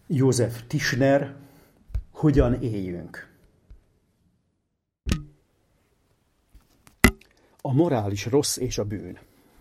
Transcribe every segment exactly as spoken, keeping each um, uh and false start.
József Tischner, Hogyan éljünk? A morális rossz és a bűn.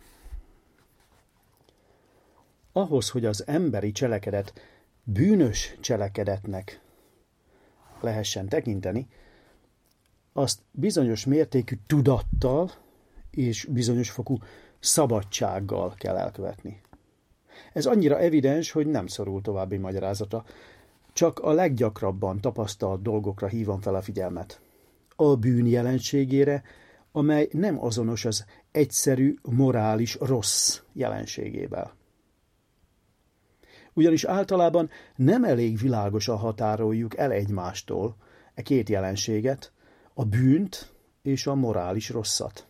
Ahhoz, hogy az emberi cselekedet bűnös cselekedetnek lehessen tekinteni, azt bizonyos mértékű tudattal és bizonyos fokú szabadsággal kell elkövetni. Ez annyira evidens, hogy nem szorul további magyarázatra. Csak a leggyakrabban tapasztalt dolgokra hívom fel a figyelmet. A bűn jelenségére, amely nem azonos az egyszerű, morális rossz jelenségével. Ugyanis általában nem elég világosan határoljuk el egymástól e két jelenséget, a bűnt és a morális rosszat.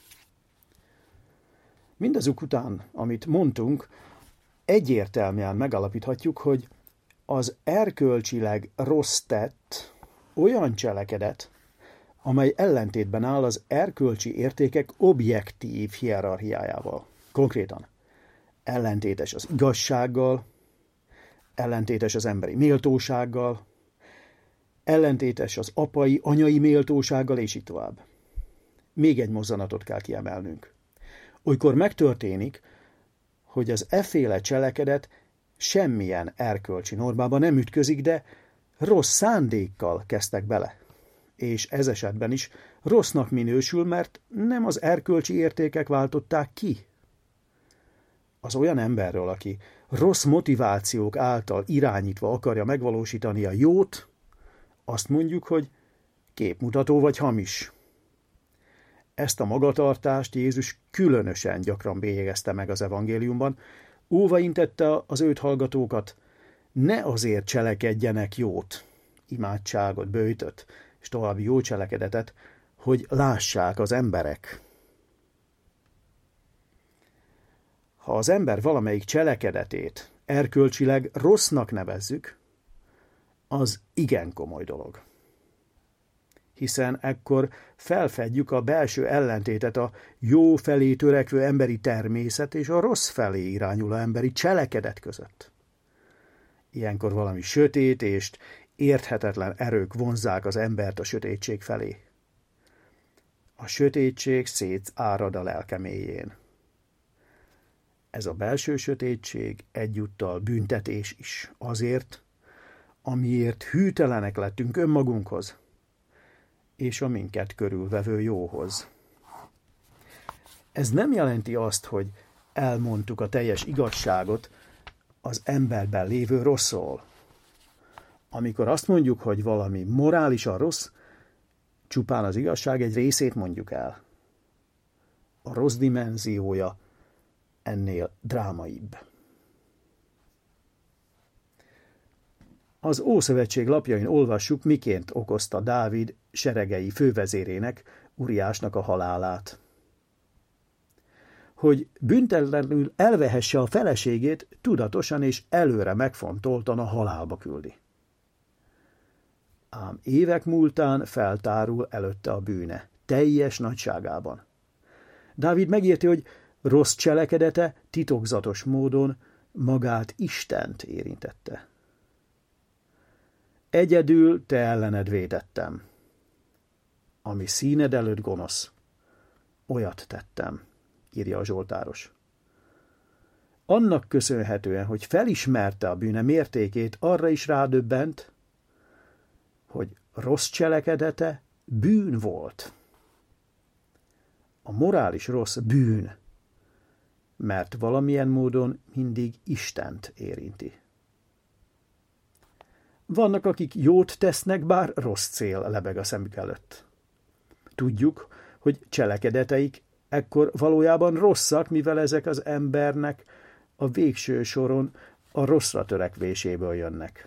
Mindazok után, amit mondtunk, egyértelműen megalapíthatjuk, hogy az erkölcsileg rossz tett olyan cselekedet, amely ellentétben áll az erkölcsi értékek objektív hierarchiájával. Konkrétan ellentétes az igazsággal, ellentétes az emberi méltósággal, ellentétes az apai, anyai méltósággal, és így tovább. Még egy mozzanatot kell kiemelnünk. Olykor megtörténik, hogy az efféle cselekedet semmilyen erkölcsi normában nem ütközik, de rossz szándékkal kezdtek bele. És ez esetben is rossznak minősül, mert nem az erkölcsi értékek váltották ki. Az olyan emberről, aki rossz motivációk által irányítva akarja megvalósítani a jót, azt mondjuk, hogy képmutató vagy hamis. Ezt a magatartást Jézus különösen gyakran bélyegezte meg az evangéliumban, óva intette az őt hallgatókat, ne azért cselekedjenek jót, imádságot, böjtöt és további jó cselekedetet, hogy lássák az emberek. Ha az ember valamelyik cselekedetét erkölcsileg rossznak nevezzük, az igen komoly dolog. Hiszen ekkor felfedjük a belső ellentétet a jó felé törekvő emberi természet és a rossz felé irányuló emberi cselekedet között. Ilyenkor valami sötét és érthetetlen erők vonzzák az embert a sötétség felé. A sötétség szétárad a lelke mélyén. Ez a belső sötétség egyúttal büntetés is azért, amiért hűtelenek lettünk önmagunkhoz, és a minket körülvevő jóhoz. Ez nem jelenti azt, hogy elmondtuk a teljes igazságot az emberben lévő rosszról. Amikor azt mondjuk, hogy valami morálisan rossz, csupán az igazság egy részét mondjuk el. A rossz dimenziója ennél drámaibb. Az Ószövetség lapjain olvassuk, miként okozta Dávid seregei fővezérének, Uriásnak a halálát. Hogy büntetlenül elvehesse a feleségét, tudatosan és előre megfontoltan a halálba küldi. Ám évek múltán feltárul előtte a bűne, teljes nagyságában. Dávid megérti, hogy rossz cselekedete titokzatos módon magát, Istent érintette. Egyedül te ellened vétettem. Ami színed előtt gonosz, olyat tettem, írja a zsoltáros. Annak köszönhetően, hogy felismerte a bűne mértékét, arra is rádöbbent, hogy rossz cselekedete bűn volt. A morális rossz bűn, mert valamilyen módon mindig Istent érinti. Vannak, akik jót tesznek, bár rossz cél lebeg a szemük előtt. Tudjuk, hogy cselekedeteik ekkor valójában rosszak, mivel ezek az embernek a végső soron a rosszra törekvéséből jönnek.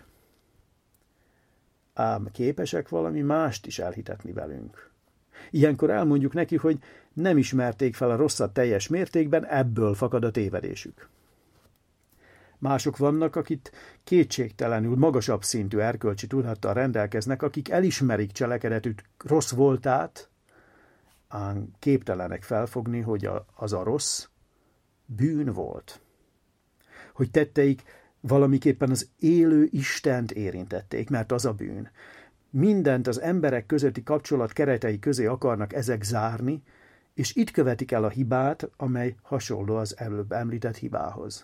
Ám képesek valami mást is elhitetni velünk. Ilyenkor elmondjuk neki, hogy nem ismerték fel a rosszat teljes mértékben, ebből fakad a tévedésük. Mások vannak, akik kétségtelenül magasabb szintű erkölcsi tudattal rendelkeznek, akik elismerik cselekedetük rossz voltát, ám képtelenek felfogni, hogy az a rossz bűn volt. Hogy tetteik Valamiképpen az élő Istent érintették, mert az a bűn. Mindent az emberek közötti kapcsolat keretei közé akarnak ezek zárni, és itt követik el a hibát, amely hasonló az előbb említett hibához.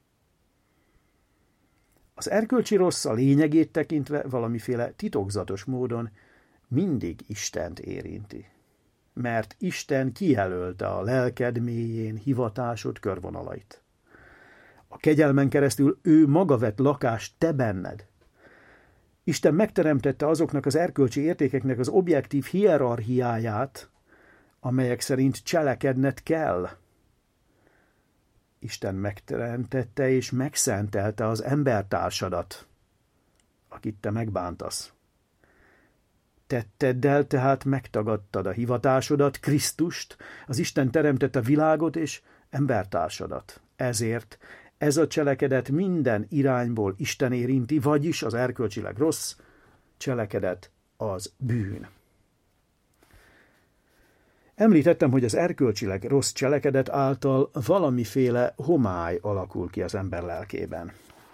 Az erkölcsi rossz a lényegét tekintve valamiféle titokzatos módon mindig Istent érinti. Mert Isten kijelölte a lelked mélyén hivatásod körvonalait. A kegyelmen keresztül ő maga vett lakást te benned. Isten megteremtette azoknak az erkölcsi értékeknek az objektív hierarchiáját, amelyek szerint cselekedned kell. Isten megteremtette és megszentelte az embertársadat, akit te megbántasz. Tetteddel tehát megtagadtad a hivatásodat, Krisztust, az Isten teremtette világot és embertársadat. Ezért ez a cselekedet minden irányból Isten érinti, vagyis az erkölcsileg rossz cselekedet az bűn. Említettem, hogy az erkölcsileg rossz cselekedet által valamiféle homály alakul ki az ember lelkében.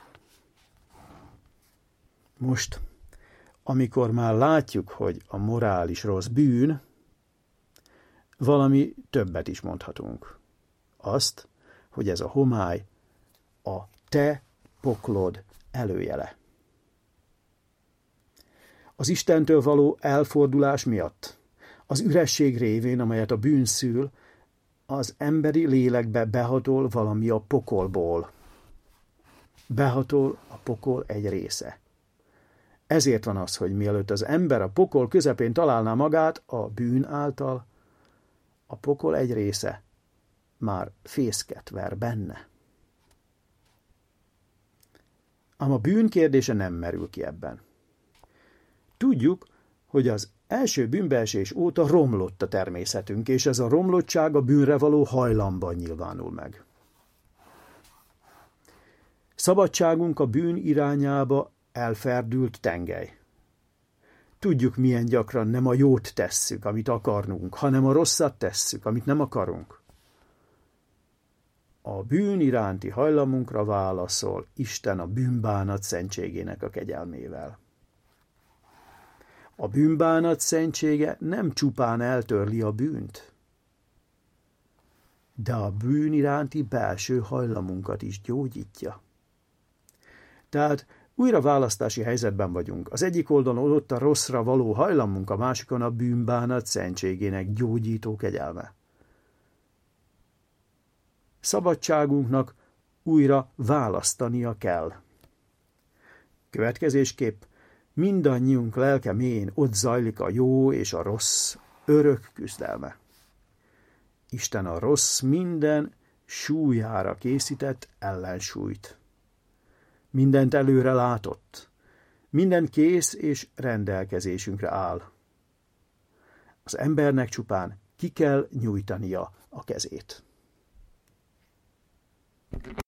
Most, amikor már látjuk, hogy a morális rossz bűn, valami többet is mondhatunk. Azt, hogy ez a homály a te poklod előjele. Az Istentől való elfordulás miatt, az üresség révén, amelyet a bűn szül, az emberi lélekbe behatol valami a pokolból. Behatol a pokol egy része. Ezért van az, hogy mielőtt az ember a pokol közepén találná magát a bűn által, a pokol egy része már fészket ver benne. Ám a bűn kérdése nem merül ki ebben. Tudjuk, hogy az első bűnbeesés óta romlott a természetünk, és ez a romlottság a bűnre való hajlamban nyilvánul meg. Szabadságunk a bűn irányába elferdült tengely. Tudjuk, milyen gyakran nem a jót tesszük, amit akarnunk, hanem a rosszat tesszük, amit nem akarunk. A bűn iránti hajlamunkra válaszol Isten a bűnbánat szentségének a kegyelmével. A bűnbánat szentsége nem csupán eltörli a bűnt, de a bűn iránti belső hajlamunkat is gyógyítja. Tehát újra választási helyzetben vagyunk. Az egyik oldalon ott a rosszra való hajlamunk, a másikon a bűnbánat szentségének gyógyító kegyelme. Szabadságunknak újra választania kell. Következésképp mindannyiunk lelke mélyén ott zajlik a jó és a rossz örök küzdelme. Isten a rossz minden súlyára készített ellensúlyt. Mindent előre látott, minden kész és rendelkezésünkre áll. Az embernek csupán ki kell nyújtania a kezét.